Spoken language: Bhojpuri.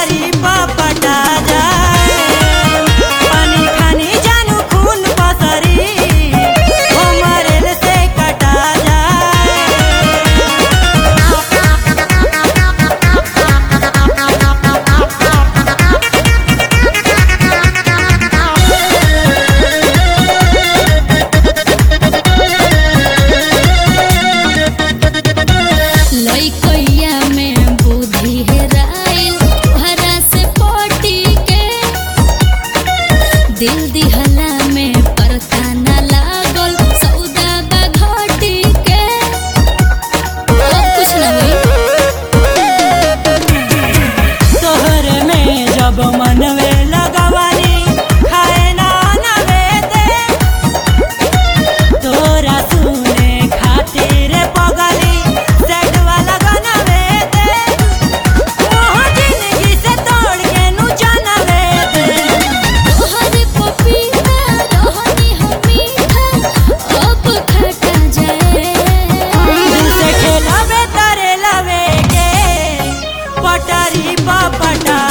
पटरी पटा जाए पानी खानी जानू खून पसरी हमरे से कटा लइकइया में बुद्धि हेराइल तोहरा से पटी के दिल दिहला में परता न लागल सौदा बा घटी के कुछ न होई तोहरे में जब मनवे लगवानी खाए ना नवे दे तोरा सुने खातिर पगली सेट वाला गानवे दे मोह जिंदगी से तोड़ के नु जानवे दे तोहरे पपीता रहनी हम मीठा अब खटा जाए दिल से खेलावे तारे लावे के पटरी पटा